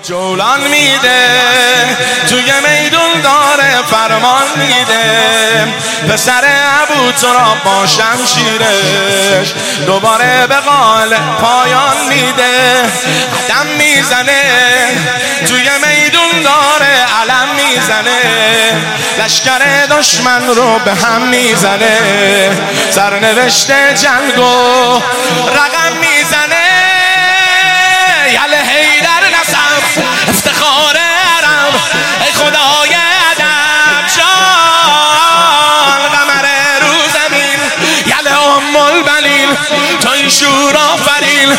جولان میده توی میدون داره فرمان میده پسر ابو تراب با شمشیرش دوباره به قال پایان میده قدم میزنه توی میدون داره علم میزنه لشکر دشمن رو به هم میزنه سرنوشت جنگو رقم میزنه یله حیدر نسب افتخار عرب ای خدای ادب جان قمر رو زمین یله ام البنین توی شور آفرین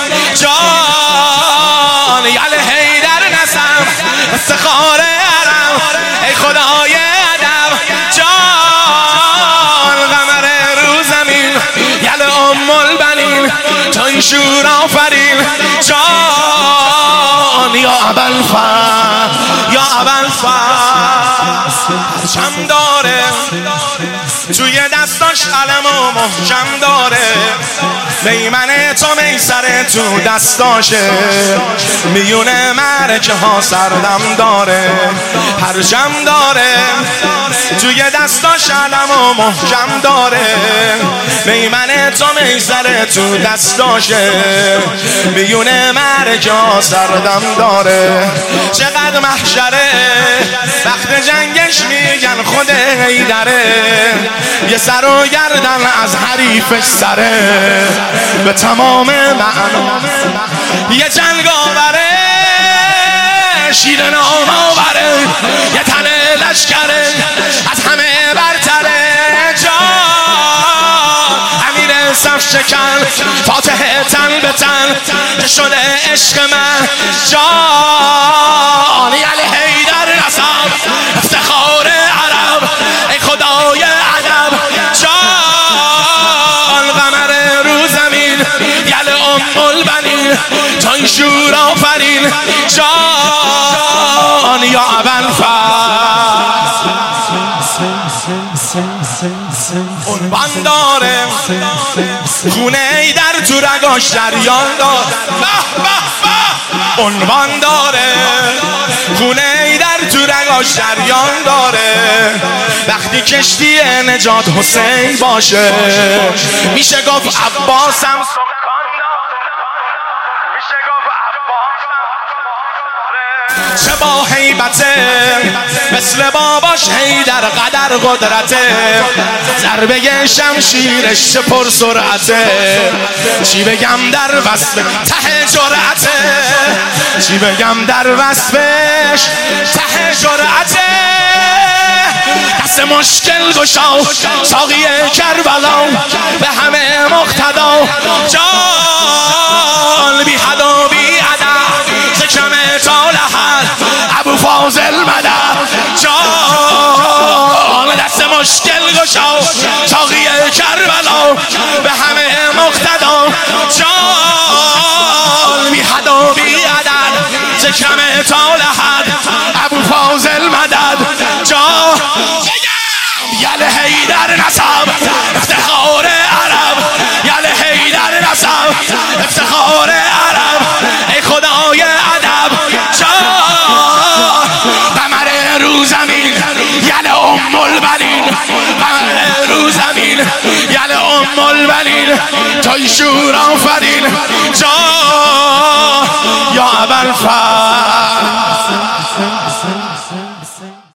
جان یله حیدر نسب افتخار عرب ای خدای ادب جان قمر رو زمین یله ام البنین توی شور آفرین جان یا ابوالفضل یا ابوالفضل پرچم داره توی دستاش علم و محکم داره میمنه تا میسره تو دستاشه میونه مرکه ها سردم داره پرچم داره توی دستاش علم و محکم داره میمنه تا میسره تو دستاشه میونه مرکه ها سردم داره چقدر محشره وقت جنگش میگن خود حیدره یه سر و گردن از حریفش سره به تمام معنا یه جنگ آوره شیر نام آوره یه تن لشکره از همه برتره جان امیر صف شکن فاتح تن به تن شده عشق من جان یعنی حیدر نسب افتخار عرب ای خدای ادب جان قمر رو زمین یل ام البنین توی شور آفرین جان یا ابوالفضل عنوان داره خونه حیدر تو رگاش جریان داره عنوان داره خونه حیدر تو رگاش جریان داره وقتی کشتی نجات حسین باشه میشه گفت عباسم چه با هیبته مثل باباش حیدر قدر قدرته ضربه شمشیرش چه پر سرعته چی بگم در وصف ته جرأته چی بگم در وصفش ته جرأته دست مشکل گشا ساقی کربلا به همه مقتدا جان بی حد و بی عدد ذکرم تا لحد ابو فاضل مدد جان دست مشکل گشا ساقی کربلا به همه مقتدا جان بی حد و بی عدد ذکرم تا لحد ابو فاضل مدد جان یل حیدر نسب افتخار عرب یل حیدر نسب افتخار عرب ای خدای ادب جان قمر رو زمین یل ام البنین قمر رو زمین یل ام البنین توی شور آفرین جان یا ابوالفضل